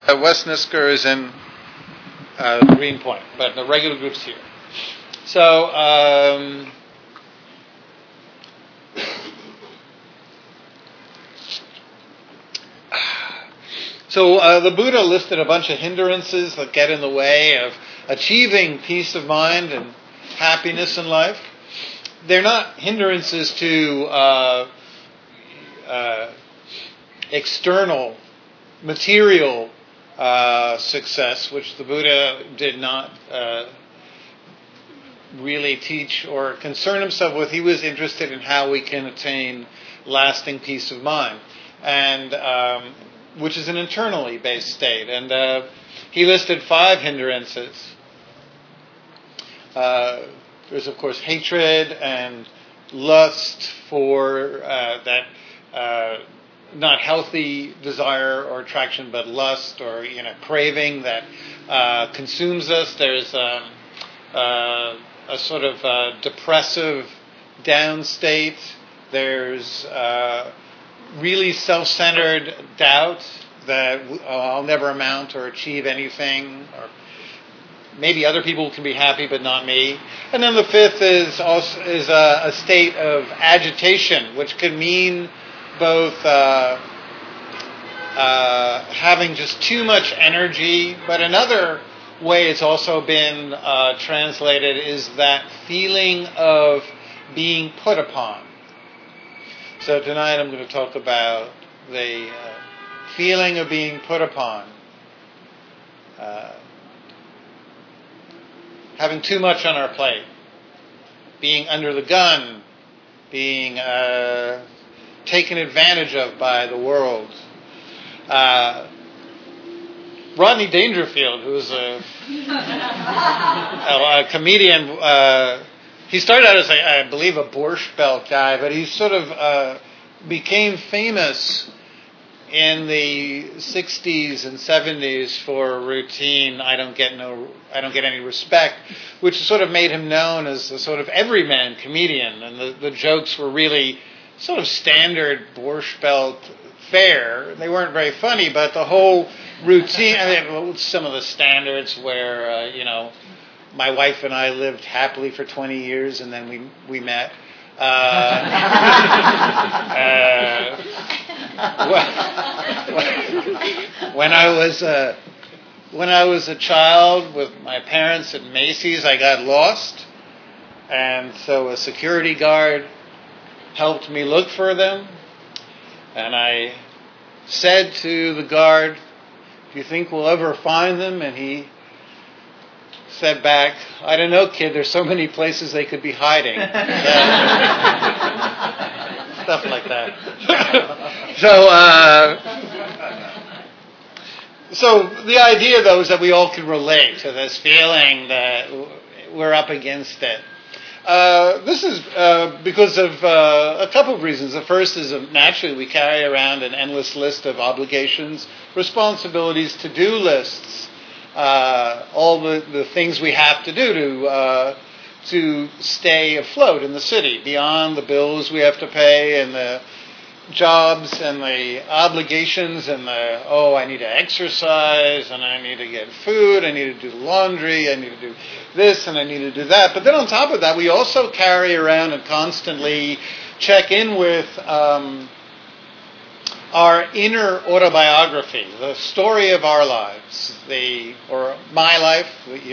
Westminster is in Greenpoint, but the regular group's here. So, the Buddha listed a bunch of hindrances that get in the way of achieving peace of mind and happiness in life. They're not hindrances to external, material success, which the Buddha did not really teach or concern himself with. He was interested in how we can attain lasting peace of mind, and which is an internally based state. And he listed 5 hindrances. There's, of course, hatred and lust for that not healthy desire or attraction, but lust or craving that consumes us. There's a sort of depressive down state. There's really self-centered doubt that I'll never amount or achieve anything, or maybe other people can be happy but not me. And then the 5th is a state of agitation, which can mean both having just too much energy, but another way it's also been translated is that feeling of being put upon. So tonight I'm going to talk about the feeling of being put upon. Having too much on our plate. Being under the gun. Being taken advantage of by the world. Rodney Dangerfield, who's a comedian, he started out as, I believe, a Borscht Belt guy, but he sort of became famous in the 60s and 70s for a routine, I don't get any respect, which sort of made him known as a sort of everyman comedian. And the jokes were really sort of standard Borscht Belt fare. They weren't very funny, but the whole routine, some of the standards where, my wife and I lived happily for 20 years and then we met. When I was a child with my parents at Macy's, I got lost, and so a security guard helped me look for them, and I said to the guard, "Do you think we'll ever find them?" And he said back, "I don't know, kid, there's so many places they could be hiding." Stuff like that. So the idea, though, is that we all can relate to this feeling that we're up against it. This is because of a couple of reasons. The first is naturally we carry around an endless list of obligations, responsibilities, to-do lists, all the things we have to do to stay afloat in the city, beyond the bills we have to pay and the jobs and the obligations and I need to exercise and I need to get food, I need to do laundry, I need to do this and I need to do that. But then on top of that, we also carry around and constantly check in with our inner autobiography, the story of our lives, or my life,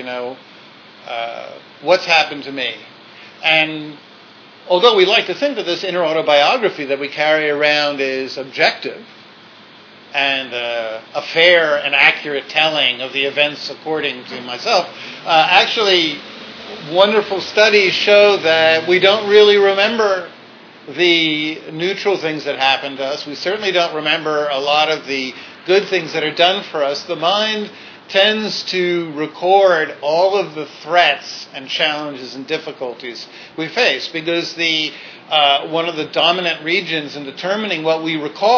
what's happened to me. And although we like to think that this inner autobiography that we carry around is objective and a fair and accurate telling of the events according to myself, actually wonderful studies show that we don't really remember the neutral things that happen to us. We certainly don't remember a lot of the good things that are done for us. The mind tends to record all of the threats and challenges and difficulties we face, because one of the dominant regions in determining what we recall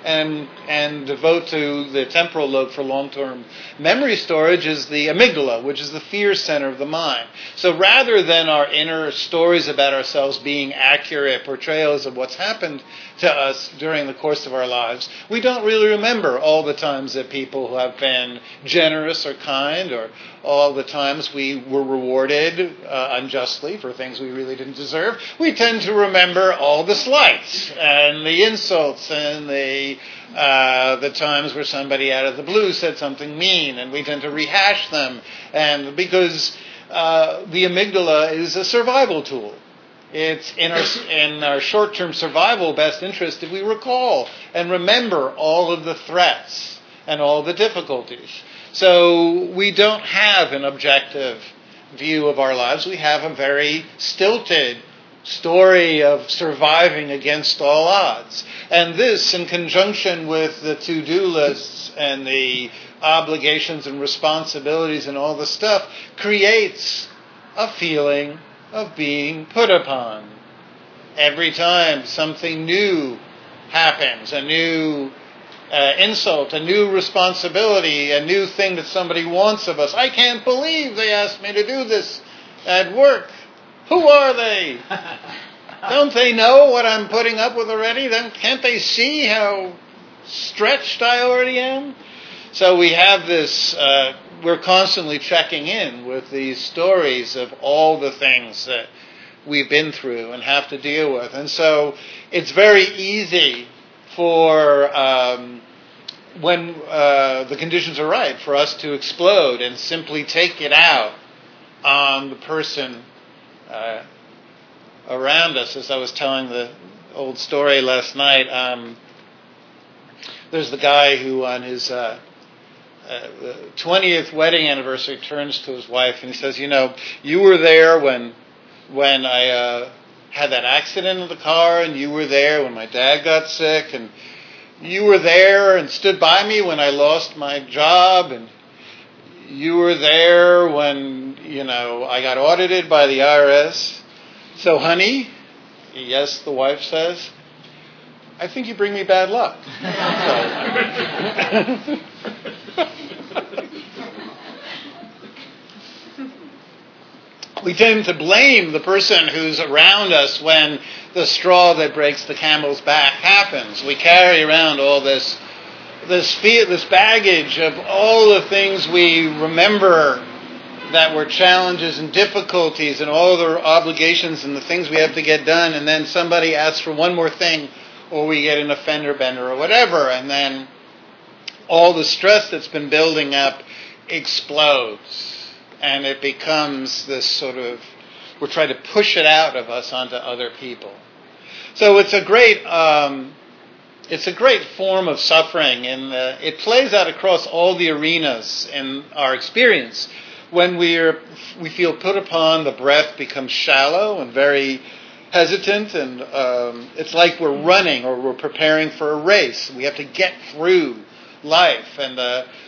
and devote to the temporal lobe for long-term memory storage is the amygdala, which is the fear center of the mind. So rather than our inner stories about ourselves being accurate portrayals of what's happened to us during the course of our lives, we don't really remember all the times that people who have been generous or kind, or all the times we were rewarded unjustly for things we really didn't deserve. We tend to remember all the slights and the insults and the times where somebody out of the blue said something mean, and we tend to rehash them. And because the amygdala is a survival tool. It's in our short-term survival best interest if we recall and remember all of the threats and all the difficulties. So we don't have an objective view of our lives. We have a very stilted story of surviving against all odds. And this, in conjunction with the to-do lists and the obligations and responsibilities and all the stuff, creates a feeling of being put upon. Every time something new happens, a new insult, a new responsibility, a new thing that somebody wants of us. I can't believe they asked me to do this at work. Who are they? Don't they know what I'm putting up with already? Then can't they see how stretched I already am? So we have this, we're constantly checking in with these stories of all the things that we've been through and have to deal with. And so it's very easy for, when the conditions are right, for us to explode and simply take it out on the person around us. As I was telling the old story last night, there's the guy who on his the 20th wedding anniversary turns to his wife and he says, you were there when I had that accident in the car, and you were there when my dad got sick, and you were there and stood by me when I lost my job, and you were there when, I got audited by the IRS. So, honey, yes, the wife says, I think you bring me bad luck. We tend to blame the person who's around us when the straw that breaks the camel's back happens. We carry around all this baggage of all the things we remember that were challenges and difficulties and all the obligations and the things we have to get done, and then somebody asks for one more thing, or we get an offender bender or whatever, and then all the stress that's been building up explodes. And it becomes this sort of, we're trying to push it out of us onto other people. So it's a great form of suffering, and it plays out across all the arenas in our experience. When we feel put upon, the breath becomes shallow and very hesitant, and it's like we're running or we're preparing for a race. We have to get through life, and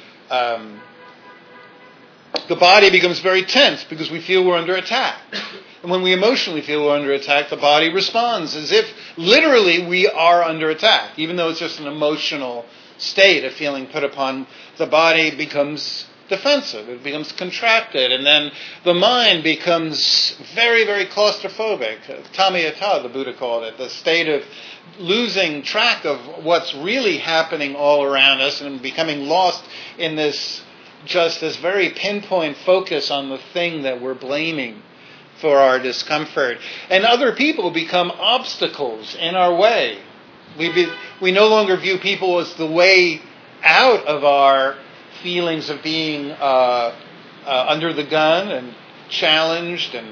the body becomes very tense because we feel we're under attack. And when we emotionally feel we're under attack, the body responds as if literally we are under attack. Even though it's just an emotional state of feeling put upon, the body becomes defensive. It becomes contracted. And then the mind becomes very, very claustrophobic. Tamiyata, the Buddha called it, the state of losing track of what's really happening all around us and becoming lost in this very pinpoint focus on the thing that we're blaming for our discomfort. And other people become obstacles in our way. We no longer view people as the way out of our feelings of being under the gun and challenged and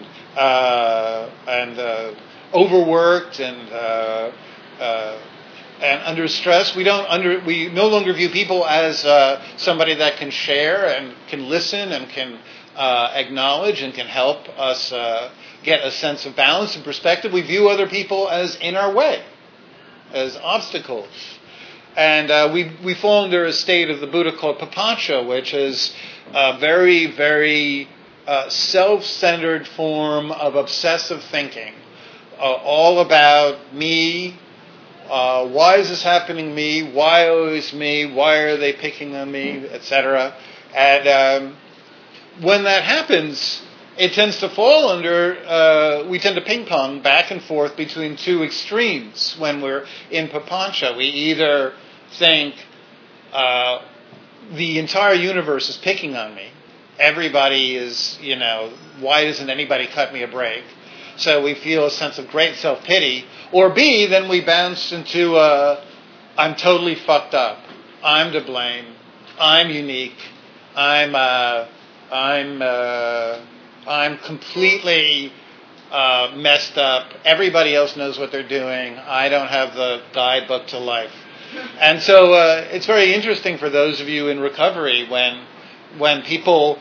overworked and under stress. We no longer view people as somebody that can share and can listen and can acknowledge and can help us get a sense of balance and perspective. We view other people as in our way, as obstacles. And we fall under a state of the Buddha called papancha, which is a very, very self-centered form of obsessive thinking, all about me, Why is this happening to me? Why always me? Why are they picking on me, etc.? And when that happens, it tends to fall under, we tend to ping pong back and forth between two extremes when we're in papancha. We either think the entire universe is picking on me. Everybody is, why doesn't anybody cut me a break? So we feel a sense of great self-pity. Or B, then we bounce into, I'm totally fucked up. I'm to blame. I'm unique. I'm completely messed up. Everybody else knows what they're doing. I don't have the guidebook to life. And so it's very interesting for those of you in recovery when people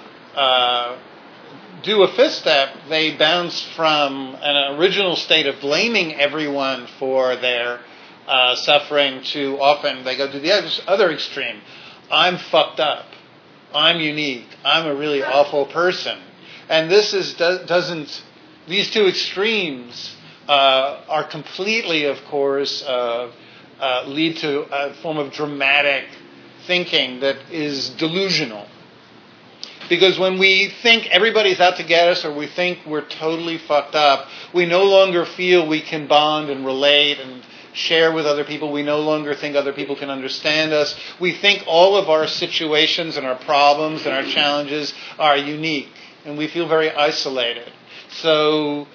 do a fifth step, they bounce from an original state of blaming everyone for their suffering to often they go to the other extreme. I'm fucked up. I'm unique. I'm a really awful person. And this these two extremes are completely, of course, lead to a form of dramatic thinking that is delusional. Because when we think everybody's out to get us or we think we're totally fucked up, we no longer feel we can bond and relate and share with other people. We no longer think other people can understand us. We think all of our situations and our problems and our challenges are unique, and we feel very isolated. So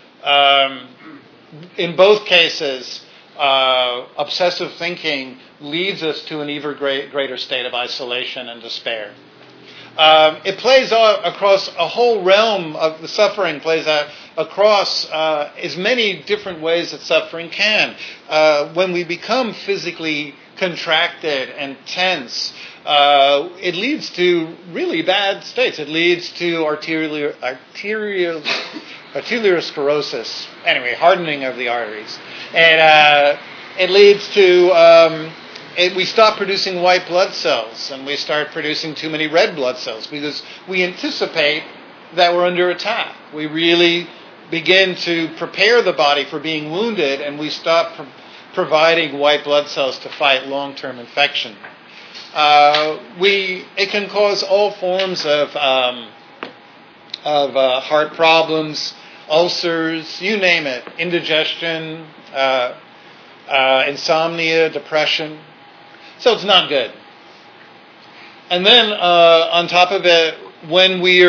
in both cases, obsessive thinking leads us to an even greater state of isolation and despair. It plays out across a whole realm of the suffering, plays out across as many different ways that suffering can. When we become physically contracted and tense, it leads to really bad states. It leads to arteriosclerosis, anyway, hardening of the arteries. And it leads to... we stop producing white blood cells and we start producing too many red blood cells because we anticipate that we're under attack. We really begin to prepare the body for being wounded and we stop providing white blood cells to fight long-term infection. It can cause all forms of heart problems, ulcers, you name it, indigestion, insomnia, depression. So it's not good. And then on top of it, when we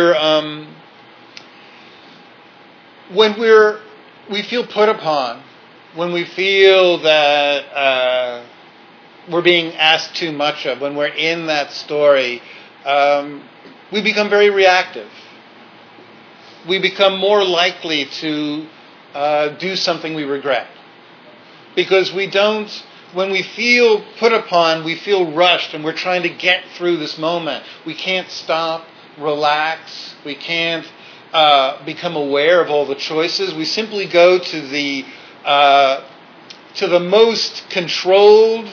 feel put upon, when we feel that we're being asked too much of, when we're in that story, we become very reactive. We become more likely to do something we regret. Because when we feel put upon, we feel rushed and we're trying to get through this moment. We can't stop, relax. We can't become aware of all the choices. We simply go to the most controlled,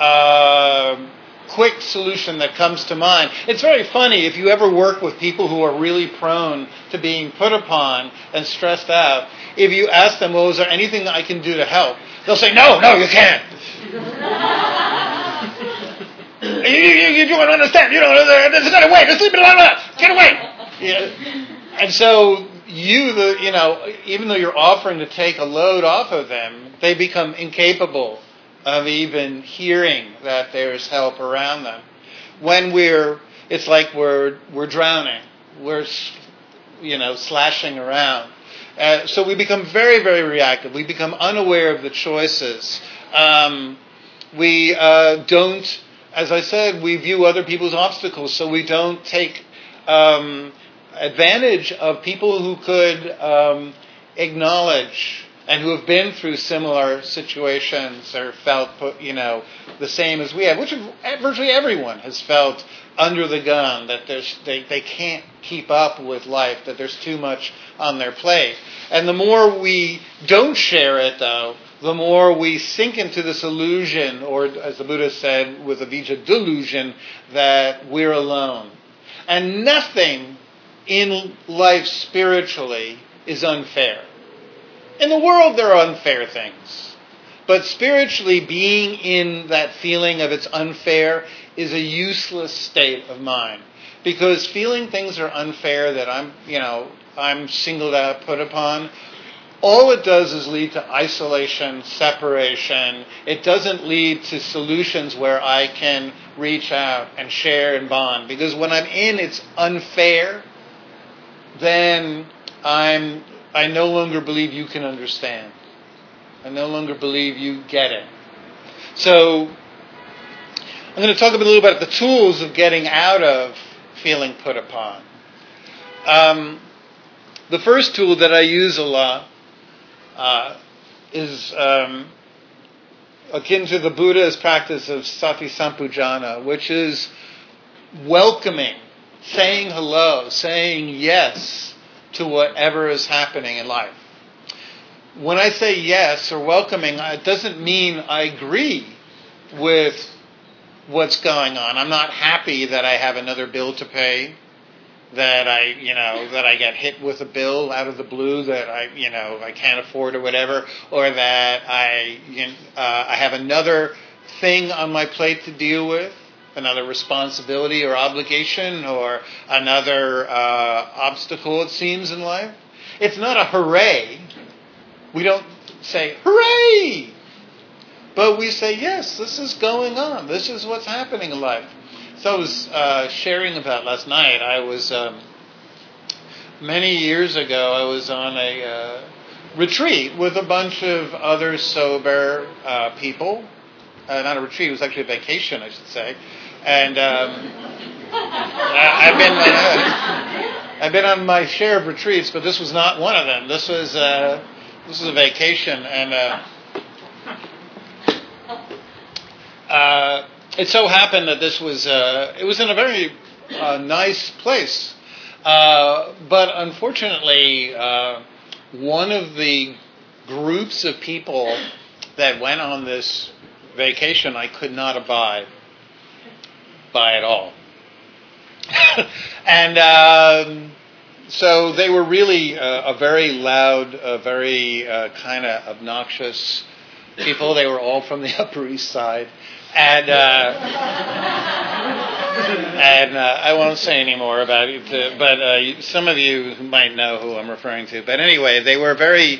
quick solution that comes to mind. It's very funny if you ever work with people who are really prone to being put upon and stressed out. If you ask them, well, is there anything I can do to help? They'll say, no, you can't. you don't understand. You don't. This is going to wait. Just leave it alone. Get away. Yeah. And so even though you're offering to take a load off of them, they become incapable of even hearing that there's help around them. When it's like we're drowning. We're, slashing around. So we become very, very reactive. We become unaware of the choices. We don't, as I said, we view other people's obstacles, so we don't take advantage of people who could acknowledge and who have been through similar situations or felt, the same as we have, which virtually everyone has felt under the gun, that they can't keep up with life, that there's too much on their plate. And the more we don't share it, though, the more we sink into this illusion, or as the Buddha said, with avijja, delusion, that we're alone. And nothing in life spiritually is unfair. In the world, there are unfair things. But spiritually, being in that feeling of it's unfair is a useless state of mind. Because feeling things are unfair, that I'm singled out, put upon, all it does is lead to isolation, separation. It doesn't lead to solutions where I can reach out and share and bond. Because when I'm in it's unfair, then I no longer believe you can understand. I no longer believe you get it. So I'm going to talk a little about the tools of getting out of feeling put upon. The first tool that I use a lot is akin to the Buddha's practice of sati sampujana, which is welcoming, saying hello, saying yes to whatever is happening in life. When I say yes or welcoming, it doesn't mean I agree with what's going on. I'm not happy that I have another bill to pay, that I get hit with a bill out of the blue that I can't afford or whatever, or that I have another thing on my plate to deal with, another responsibility or obligation, or another obstacle, it seems, in life. It's not a hooray. We don't say, hooray! But we say, yes, this is going on. This is what's happening in life. So I was sharing about last night. I was, many years ago, I was on a retreat with a bunch of other sober people. Not a retreat, it was actually a vacation, I should say. And I've been on my share of retreats, but this was not one of them. This was a vacation, and it so happened that this was it was in a very nice place, but unfortunately, one of the groups of people that went on this vacation I could not abide by at all. And so they were really a very loud, very kind of obnoxious people. They were all from the Upper East Side. And I won't say any more about it, but some of you might know who I'm referring to. But anyway, they were a very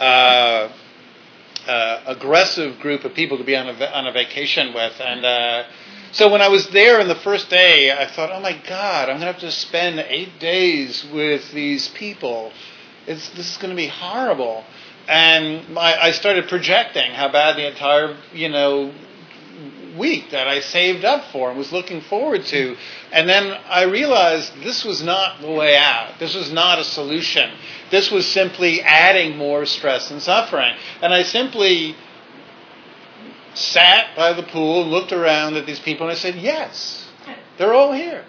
aggressive group of people to be on a vacation with. And so when I was there on the first day, I thought, oh my God, I'm going to have to spend 8 days with these people. This is going to be horrible. And I started projecting how bad the entire, week that I saved up for and was looking forward to. And then I realized this was not the way out. This was not a solution. This was simply adding more stress and suffering. And I simply sat by the pool, looked around at these people, and I said, yes, they're all here.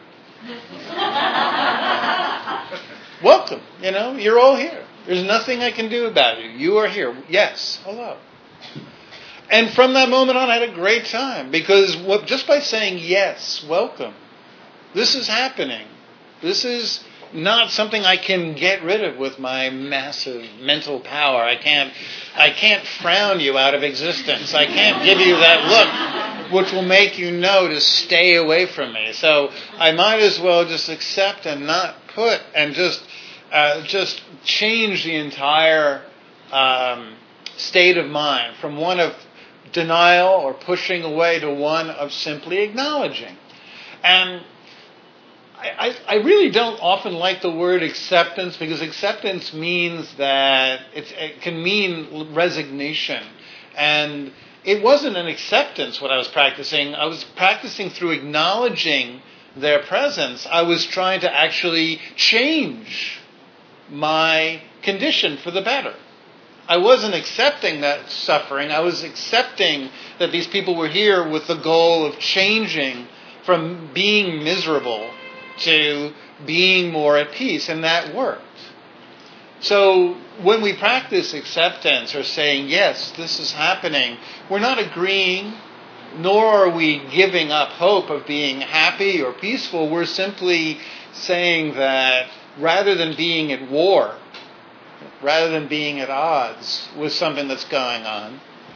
Welcome, you're all here. There's nothing I can do about you. You are here. Yes, hello. And from that moment on, I had a great time, because just by saying yes, welcome, this is happening. This is not something I can get rid of with my massive mental power. I can't frown you out of existence. I can't give you that look which will make you know to stay away from me. So I might as well just accept and not put, and just change the entire state of mind from one of denial or pushing away to one of simply acknowledging. And I really don't often like the word acceptance, because acceptance means that it can mean resignation. And it wasn't an acceptance what I was practicing. I was practicing through acknowledging their presence. I was trying to actually change my condition for the better. I wasn't accepting that suffering. I was accepting that these people were here with the goal of changing from being miserable to being more at peace, and that worked. So when we practice acceptance or saying, yes, this is happening, we're not agreeing, nor are we giving up hope of being happy or peaceful. We're simply saying that rather than being at war, rather than being at odds with something that's going on,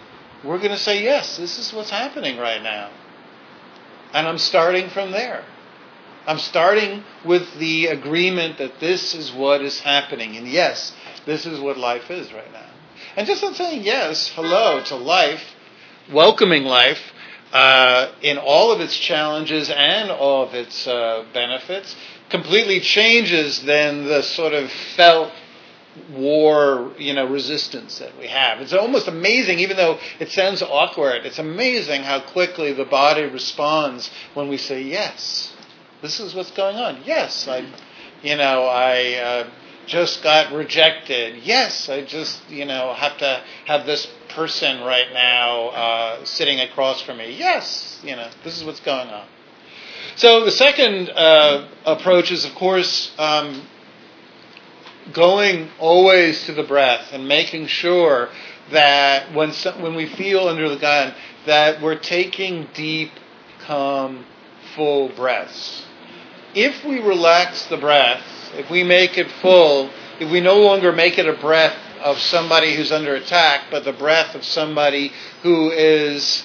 we're going to say, yes, this is what's happening right now. And I'm starting from there. I'm starting with the agreement that this is what is happening. And yes, this is what life is right now. And just on saying yes, hello to life, welcoming life in all of its challenges and all of its benefits, completely changes then the sort of felt war, resistance that we have. It's almost amazing, even though it sounds awkward, it's amazing how quickly the body responds when we say yes. This is what's going on. Yes, I just got rejected. Yes, I just, have to have this person right now sitting across from me. Yes, this is what's going on. So the second approach is, of course, going always to the breath and making sure that when we feel under the gun, that we're taking deep, calm, full breaths. If we relax the breath, if we make it full, if we no longer make it a breath of somebody who's under attack, but the breath of somebody who is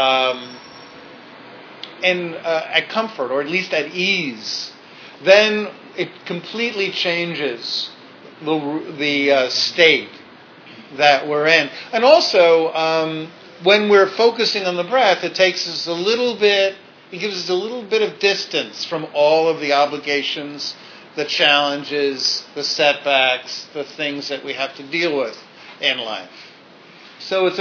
at comfort, or at least at ease, then it completely changes the state that we're in. And also, when we're focusing on the breath, it takes us it gives us a little bit of distance from all of the obligations, the challenges, the setbacks, the things that we have to deal with in life. So it's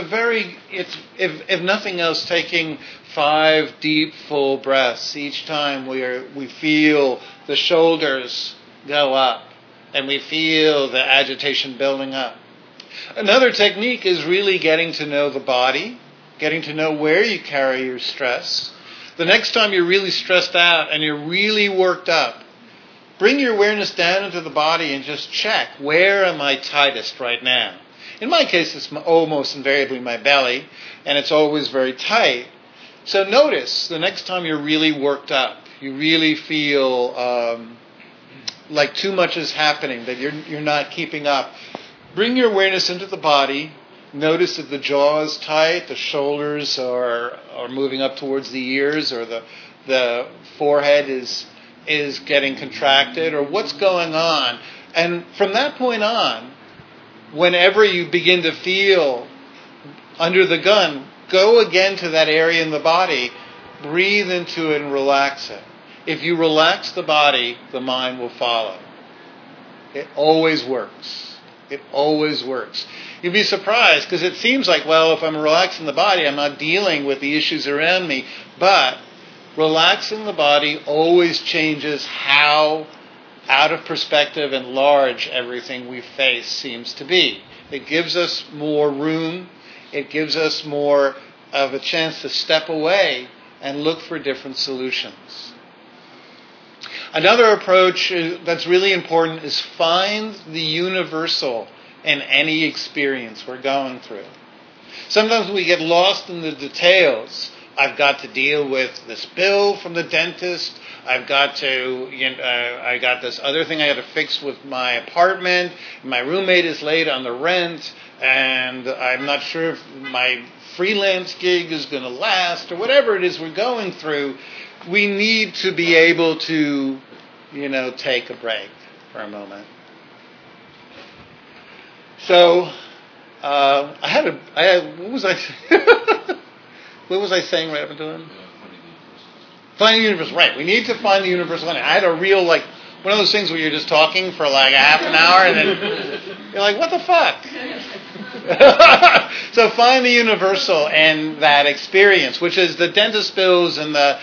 if nothing else, taking 5 deep, full breaths each time we feel the shoulders go up and we feel the agitation building up. Another technique is really getting to know the body, getting to know where you carry your stress. The next time you're really stressed out and you're really worked up, bring your awareness down into the body and just check, where am I tightest right now? In my case, it's almost invariably my belly, and it's always very tight. So notice the next time you're really worked up, you really feel like too much is happening, that you're not keeping up. Bring your awareness into the body. Notice that the jaw is tight, the shoulders are moving up towards the ears, or the forehead is getting contracted, or what's going on. And from that point on, whenever you begin to feel under the gun, go again to that area in the body, breathe into it and relax it. If you relax the body, the mind will follow. It always works. It always works. You'd be surprised, because it seems like, well, if I'm relaxing the body, I'm not dealing with the issues around me. But relaxing the body always changes how out of perspective and large everything we face seems to be. It gives us more room. It gives us more of a chance to step away and look for different solutions. Another approach that's really important is find the universal in any experience we're going through. Sometimes we get lost in the details. I've got to deal with this bill from the dentist. I got this other thing I got to fix with my apartment. My roommate is late on the rent, and I'm not sure if my freelance gig is going to last, or whatever it is we're going through. We need to be able to, take a break for a moment. So, what was I what was I saying right up until then? Find the universal, right. We need to find the universal. I had a real, one of those things where you're just talking for like a half an hour and then you're like, what the fuck? So find the universal in that experience, which is the dentist bills and the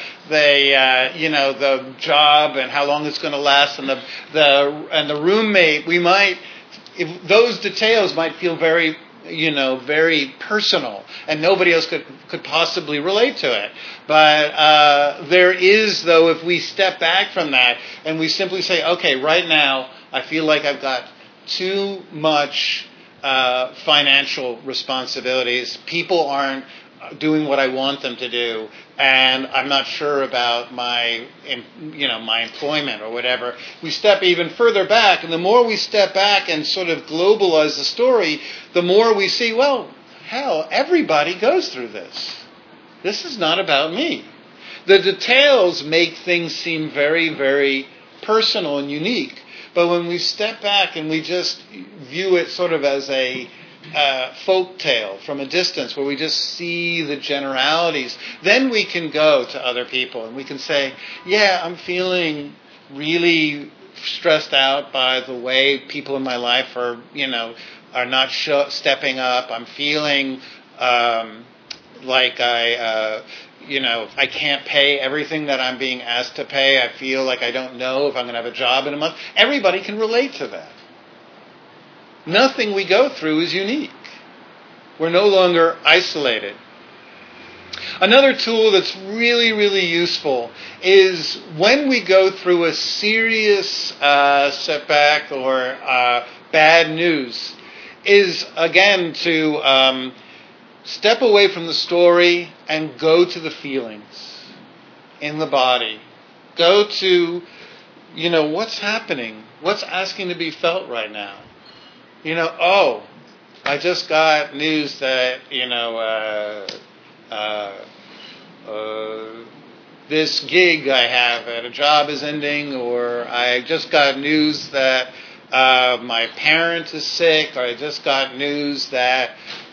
job and how long it's going to last, and the roommate. If those details might feel very personal, and nobody else could possibly relate to it. But there is, though, if we step back from that and we simply say, okay, right now I feel like I've got too much financial responsibilities. People aren't doing what I want them to do, and I'm not sure about my employment or whatever. We step even further back, and the more we step back and sort of globalize the story, the more we see, well, hell, everybody goes through this. This is not about me. The details make things seem very, very personal and unique. But when we step back and we just view it sort of as a folk tale from a distance where we just see the generalities, then we can go to other people and we can say, yeah, I'm feeling really stressed out by the way people in my life are not stepping up. I'm feeling like I can't pay everything that I'm being asked to pay. I feel like I don't know if I'm going to have a job in a month. Everybody can relate to that. Nothing we go through is unique. We're no longer isolated. Another tool that's really, really useful is when we go through a serious setback or bad news, is again to step away from the story and go to the feelings in the body. Go to, what's happening? What's asking to be felt right now? I just got news that, this gig I have at a job is ending, or I just got news that my parent is sick, or I just got news that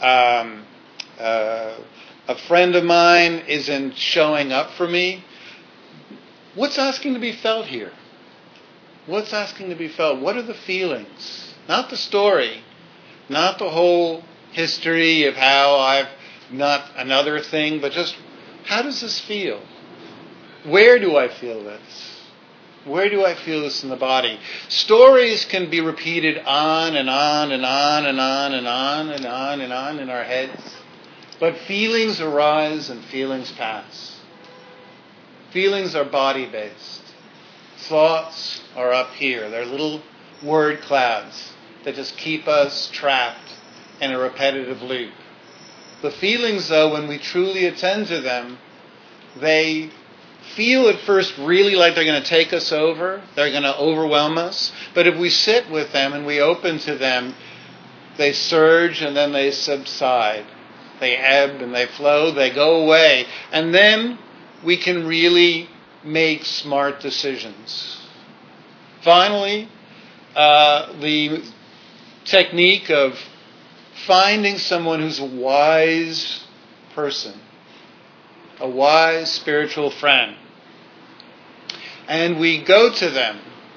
a friend of mine isn't showing up for me. What's asking to be felt here? What's asking to be felt? What are the feelings? Not the story, not the whole history of how I've not another thing, but just how does this feel? Where do I feel this? Where do I feel this in the body? Stories can be repeated on and on and on and on and on and on and on in our heads. But feelings arise and feelings pass. Feelings are body-based. Thoughts are up here. They're little word clouds that just keep us trapped in a repetitive loop. The feelings, though, when we truly attend to them, they feel at first really like they're going to take us over. They're going to overwhelm us. But if we sit with them and we open to them, they surge and then they subside. They ebb and they flow. They go away. And then we can really make smart decisions. Finally, the technique of finding someone who's a wise person, a wise spiritual friend. And we go to them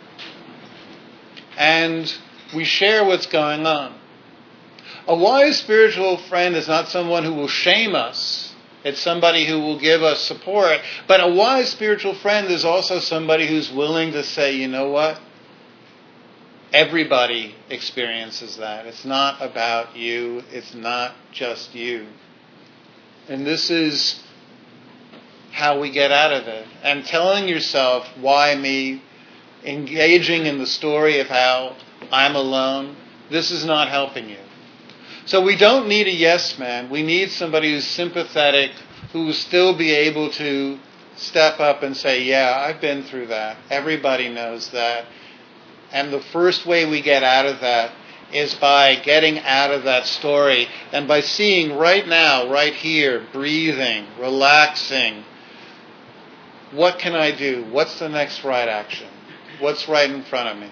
and we share what's going on. A wise spiritual friend is not someone who will shame us. It's somebody who will give us support. But a wise spiritual friend is also somebody who's willing to say, you know what? Everybody experiences that. It's not about you. It's not just you. And this is how we get out of it. And telling yourself, why me? Engaging in the story of how I'm alone. This is not helping you. So we don't need a yes man. We need somebody who's sympathetic, who will still be able to step up and say, yeah, I've been through that. Everybody knows that. And the first way we get out of that is by getting out of that story and by seeing right now, right here, breathing, relaxing. What can I do? What's the next right action? What's right in front of me?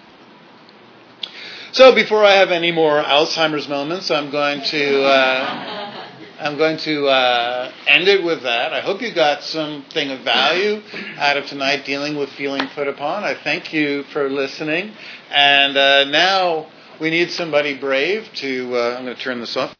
So before I have any more Alzheimer's moments, I'm going to end it with that. I hope you got something of value out of tonight dealing with feeling put upon. I thank you for listening. And now we need somebody brave to, I'm going to turn this off.